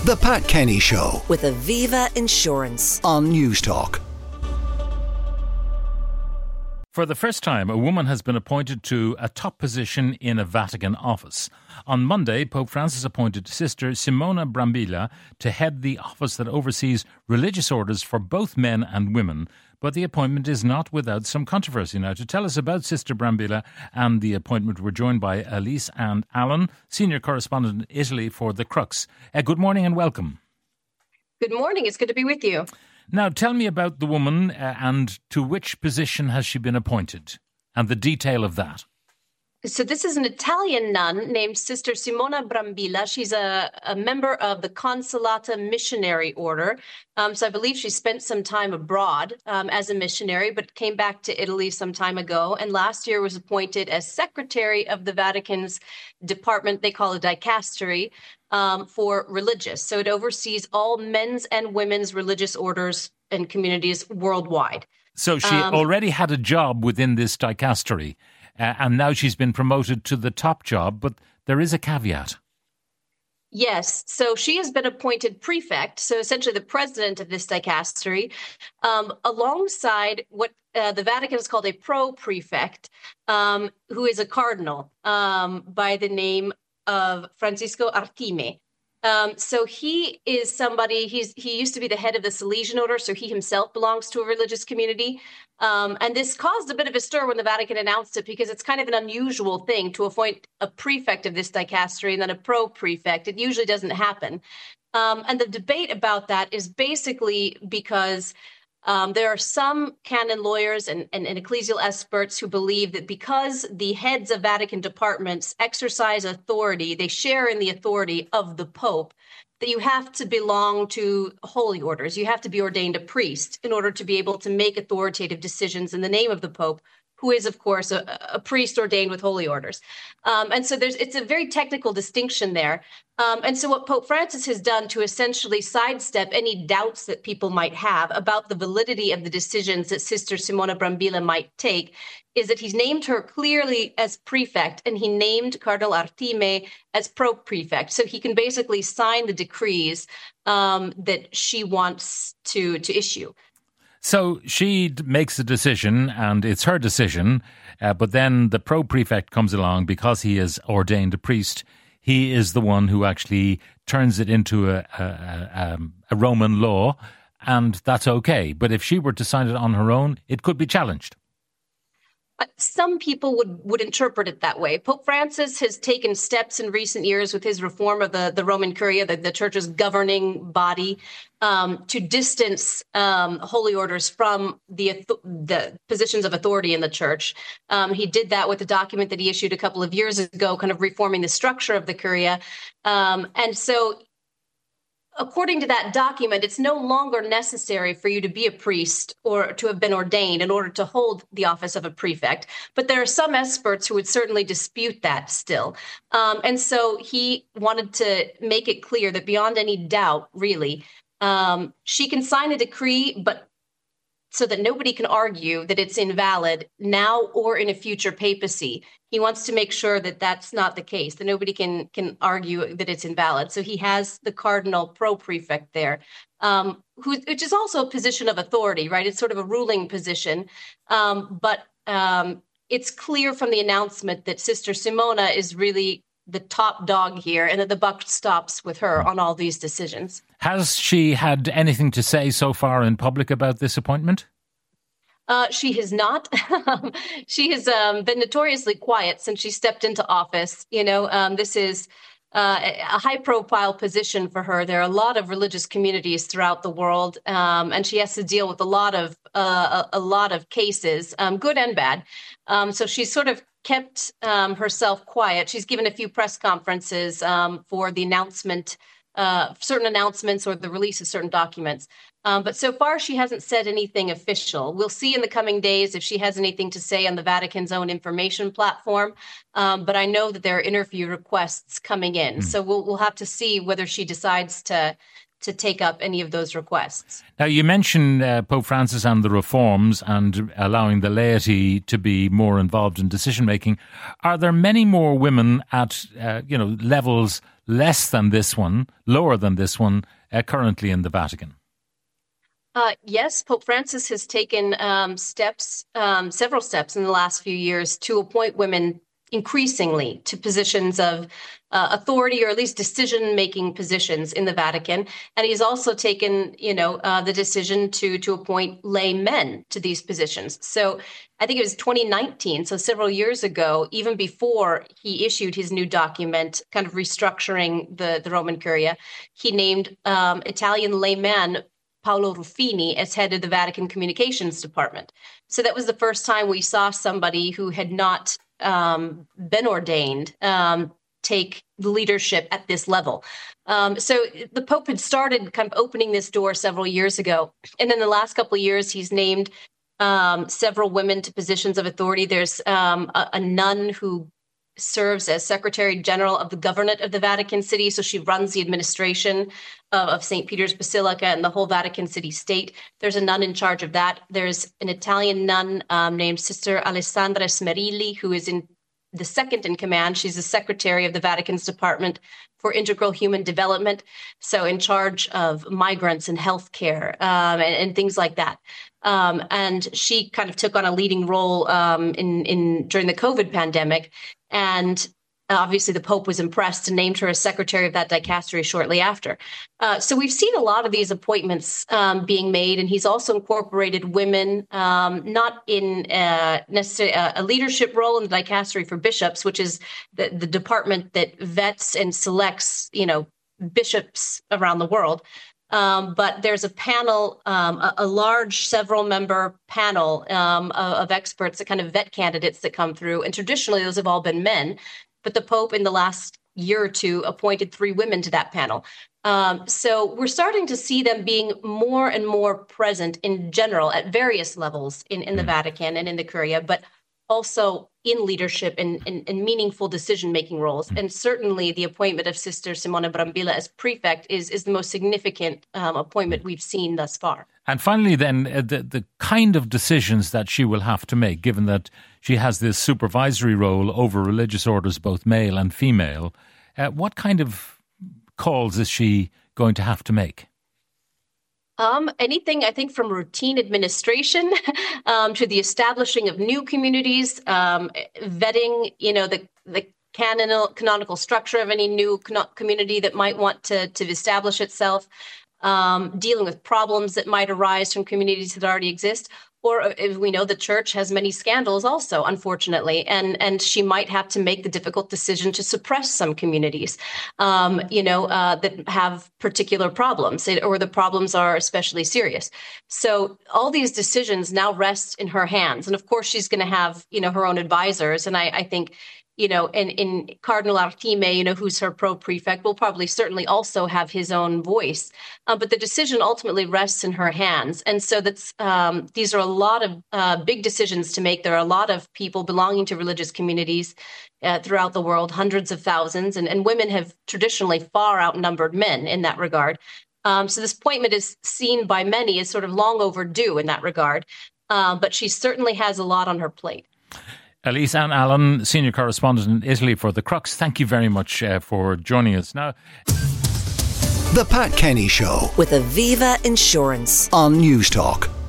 The Pat Kenny Show with Aviva Insurance on Newstalk. For the first time, a woman has been appointed to a top position in a Vatican office. On Monday, Pope Francis appointed Sister Simona Brambilla to head the office that oversees religious orders for both men and women. But the appointment is not without some controversy. Now, to tell us about Sister Brambilla and the appointment, we're joined by Elise and Alan, senior correspondent in Italy for The Crux. Good morning and welcome. Good morning. It's good to be with you. Now, tell me about the woman and to which position has she been appointed and the detail of that. So this is an Italian nun named Sister Simona Brambilla. She's a member of the Consolata Missionary Order. So I believe she spent some time abroad as a missionary, but came back to Italy some time ago. And last year was appointed as secretary of the Vatican's department, they call it dicastery, for religious. So it oversees all men's and women's religious orders and communities worldwide. So she already had a job within this dicastery. And now she's been promoted to the top job, but there is a caveat. Yes. So she has been appointed prefect, so essentially the president of this dicastery, alongside what the Vatican has called a pro-prefect, who is a cardinal by the name of Francisco Artime. So he is somebody, he used to be the head of the Salesian order, so he himself belongs to a religious community. And this caused a bit of a stir when the Vatican announced it, because it's kind of an unusual thing to appoint a prefect of this dicastery and then a pro-prefect. It usually doesn't happen. And the debate about that is basically because there are some canon lawyers and ecclesial experts who believe that because the heads of Vatican departments exercise authority, they share in the authority of the Pope, that you have to belong to holy orders. You have to be ordained a priest in order to be able to make authoritative decisions in the name of the Pope, who is, of course, a priest ordained with holy orders. And so it's a very technical distinction there. And so what Pope Francis has done to essentially sidestep any doubts that people might have about the validity of the decisions that Sister Simona Brambilla might take is that he's named her clearly as prefect, and he named Cardinal Artime as pro-prefect. So he can basically sign the decrees that she wants to issue. So she makes a decision, and it's her decision, but then the pro-prefect comes along because he is ordained a priest. He is the one who actually turns it into a Roman law, and that's okay. But if she were to sign it on her own, it could be challenged. Some people would interpret it that way. Pope Francis has taken steps in recent years with his reform of the Roman Curia, the church's governing body, to distance holy orders from the positions of authority in the church. He did that with a document that he issued a couple of years ago, kind of reforming the structure of the Curia. And so according to that document, it's no longer necessary for you to be a priest or to have been ordained in order to hold the office of a prefect. But there are some experts who would certainly dispute that still. And so he wanted to make it clear that beyond any doubt, really, she can sign a decree, but so that nobody can argue that it's invalid now or in a future papacy. He wants to make sure that that's not the case, that nobody can argue that it's invalid. So he has the cardinal pro-prefect there, which is also a position of authority, right? It's sort of a ruling position. But it's clear from the announcement that Sister Simona is really the top dog here and that the buck stops with her on all these decisions. Has she had anything to say so far in public about this appointment? She has not. She has been notoriously quiet since she stepped into office. This is a high-profile position for her. There are a lot of religious communities throughout the world, and she has to deal with a lot of cases, good and bad. So she's sort of kept herself quiet. She's given a few press conferences for the announcement, certain announcements or the release of certain documents. But so far, she hasn't said anything official. We'll see in the coming days if she has anything to say on the Vatican's own information platform. But I know that there are interview requests coming in. So we'll have to see whether she decides to take up any of those requests. Now, you mentioned Pope Francis and the reforms and allowing the laity to be more involved in decision-making. Are there many more women at levels less than this one, lower than this one, currently in the Vatican? Yes, Pope Francis has taken several steps in the last few years to appoint women increasingly to positions of authority, or at least decision-making positions in the Vatican. And he's also taken, the decision to appoint lay men to these positions. So I think it was 2019, so several years ago, even before he issued his new document, kind of restructuring the Roman Curia, he named Italian layman Paolo Ruffini as head of the Vatican Communications Department. So that was the first time we saw somebody who had not been ordained take the leadership at this level. So the Pope had started kind of opening this door several years ago. And in the last couple of years, he's named several women to positions of authority. There's a nun who serves as Secretary General of the Governorate of the Vatican City. So she runs the administration of St. Peter's Basilica and the whole Vatican City state. There's a nun in charge of that. There's an Italian nun named Sister Alessandra Smerilli, who is the second in command. She's the Secretary of the Vatican's Department for Integral Human Development, so in charge of migrants and healthcare and things like that. And she kind of took on a leading role during the COVID pandemic. And obviously the Pope was impressed and named her as secretary of that dicastery shortly after. So we've seen a lot of these appointments being made, and he's also incorporated women, not in necessarily a leadership role in the dicastery for bishops, which is the department that vets and selects, bishops around the world. But there's a panel, a large several-member panel of experts that kind of vet candidates that come through. And traditionally, those have all been men. But the Pope, in the last year or two, appointed 3 women to that panel. So we're starting to see them being more and more present in general at various levels in the Vatican and in the Curia, but also in leadership and meaningful decision-making roles. And certainly the appointment of Sister Simona Brambilla as prefect is the most significant appointment we've seen thus far. And finally then, the kind of decisions that she will have to make, given that she has this supervisory role over religious orders, both male and female, what kind of calls is she going to have to make? Anything, I think, from routine administration to the establishing of new communities, vetting, the canonical structure of any new community that might want to establish itself, dealing with problems that might arise from communities that already exist. Or if we know the church has many scandals also, unfortunately, and she might have to make the difficult decision to suppress some communities, that have particular problems, or the problems are especially serious. So all these decisions now rest in her hands. And of course, she's going to have, her own advisors. And I think, in Cardinal Artime, who's her pro-prefect, will probably certainly also have his own voice. But the decision ultimately rests in her hands. And so these are a lot of big decisions to make. There are a lot of people belonging to religious communities throughout the world, hundreds of thousands, and women have traditionally far outnumbered men in that regard. So this appointment is seen by many as sort of long overdue in that regard. But she certainly has a lot on her plate. Elise Ann Allen, Senior Correspondent in Italy for The Crux, thank you very much for joining us. Now, The Pat Kenny Show with Aviva Insurance on News Talk.